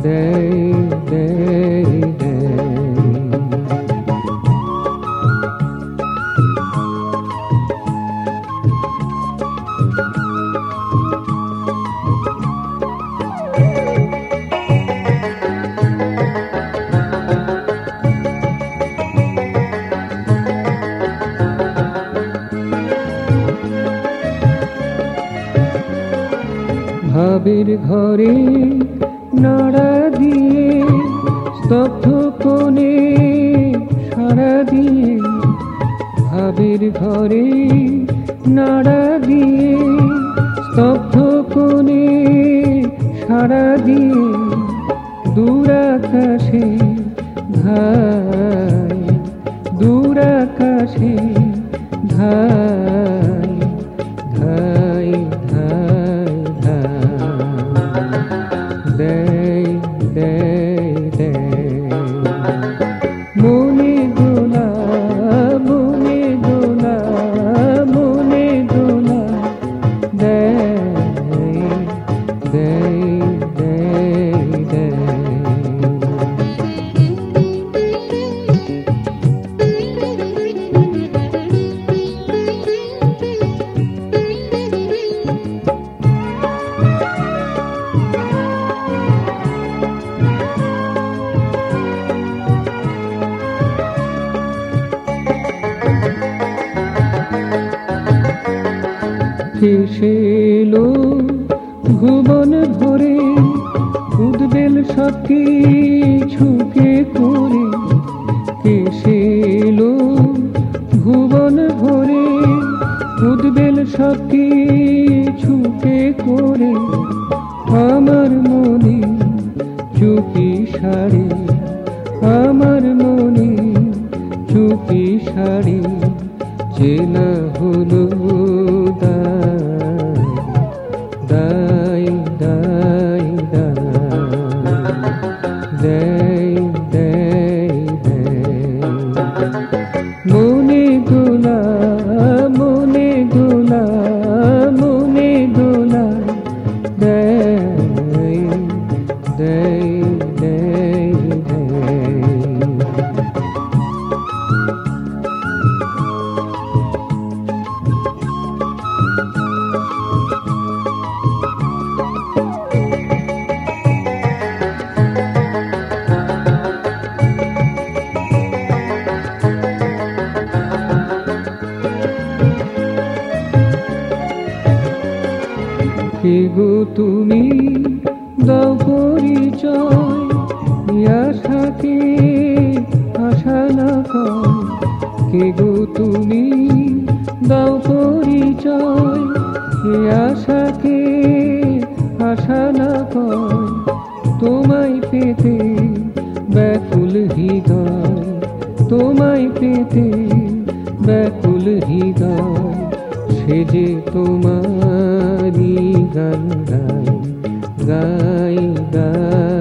দেয় দেয় দেয়। ভাবের ঘরে নাড়া দিয়ে স্তব্ধ কোণে সাড়া দিয়ে, ভাবের ঘরে নাড়া দিয়ে স্তব্ধ কোণে সাড়া দিয়ে, দূর আকাশে ধাই, দূর আকাশে ধাই ধাই ধাই দেয় দেয় দেয়। মনে দোলা মনে দোলা মনে দোলা দেয় দেয় দেয় দেয়। এলো ভুবন ভরে উদ্বেল সব কিছুকে করে, এলো ভুবন ভরে উদ্বেল সব কিছুকে করে, আমার মনে চুপি সারে, আমার মনে চুপি সারে, চেনা হলো দাই দাই দাই দাই দাই। মনে দোলা মনে দোলা মনে দোলা দেয় দেয় দেয় দেয়। কে গো তুমি দাও পরিচয়, আশাকে আশা না কর। কে গো তুমি দাও পরিচয়, আশাকে আশা না কর। তোমায় পেতে ব্যাকুল হৃদয়, তোমায় পেতে ব্যাকুল হৃদয়, সে যে তোমারি গান গাই গাই গাই।